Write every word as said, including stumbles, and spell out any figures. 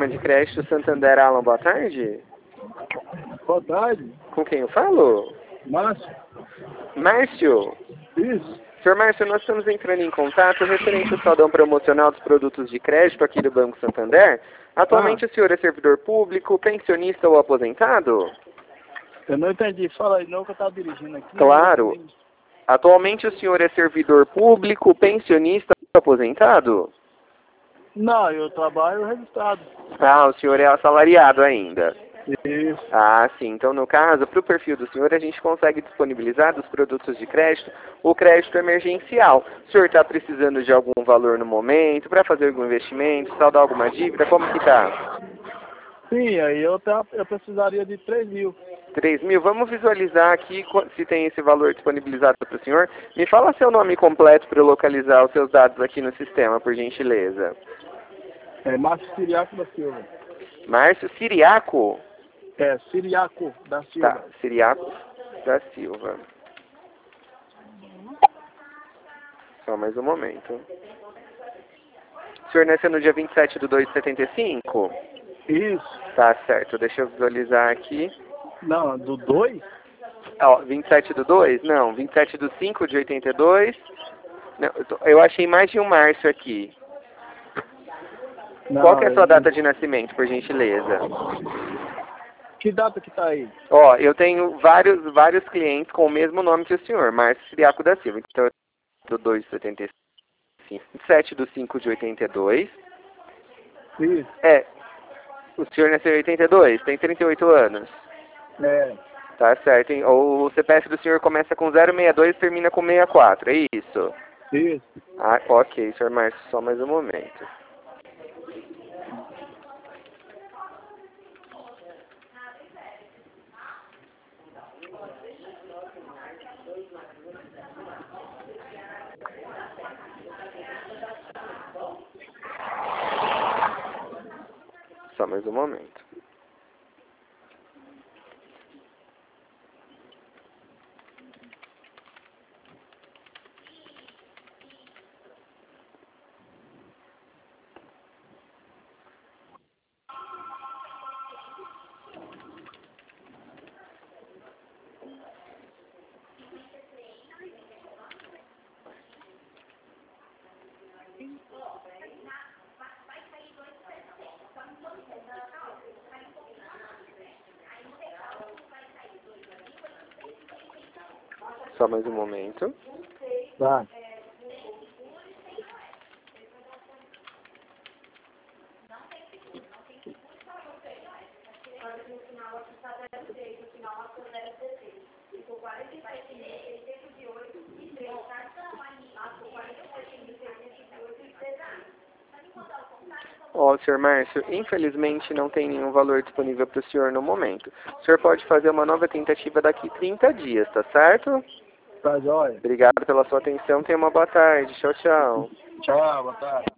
Sistema de Crédito Santander. Alan, boa tarde. Boa tarde. Com quem eu falo? Márcio. Márcio? Isso. Senhor Márcio, nós estamos entrando em contato referente ao saldão promocional dos produtos de crédito aqui do Banco Santander. Atualmente Ah. o senhor é servidor público, pensionista ou aposentado? Eu não entendi. Fala aí não que eu estava dirigindo aqui. Claro. Atualmente o senhor é servidor público, pensionista ou aposentado? Não, eu trabalho registrado. Ah, o senhor é assalariado ainda. Isso. Ah, sim. Então, no caso, para o perfil do senhor, a gente consegue disponibilizar dos produtos de crédito o crédito emergencial. O senhor está precisando de algum valor no momento, para fazer algum investimento, saldar alguma dívida? Como que tá? Sim, aí eu, tá, eu precisaria de três mil. três mil? Vamos visualizar aqui se tem esse valor disponibilizado para o senhor. Me fala seu nome completo para eu localizar os seus dados aqui no sistema, por gentileza. É Márcio Siriaco da Silva. Márcio Siriaco? É, Siriaco da Silva. Tá, Siriaco da Silva. Só mais um momento. O senhor nasceu no dia vinte e sete de dois de setenta e cinco? Isso. Tá certo, deixa eu visualizar aqui. Não, do dois? Ó, vinte e sete do dois? Não, vinte e sete do cinco de oitenta e dois. Não, eu, tô, eu achei mais de um Márcio aqui. Não, Qual que é a sua eu... data de nascimento, por gentileza? Que data que tá aí? Ó, eu tenho vários, vários clientes com o mesmo nome que o senhor, Márcio Siriaco da Silva. Então, do dois de setenta e cinco, vinte e sete do cinco de oitenta e dois. Isso. É, o senhor nasceu em oitenta e dois, tem trinta e oito anos. É. Tá certo, hein? O C P F do senhor começa com zero seis dois e termina com sessenta e quatro, é isso? Isso. Ah, ok, senhor Márcio, só mais um momento. Só mais um momento. Só mais um momento. Tá. Ó, senhor Márcio, infelizmente não tem nenhum valor disponível para o senhor no momento. O senhor pode fazer uma nova tentativa daqui trinta dias, tá certo? Tá jóia. Obrigado pela sua atenção, tenha uma boa tarde. Tchau, tchau. Tchau, boa tarde.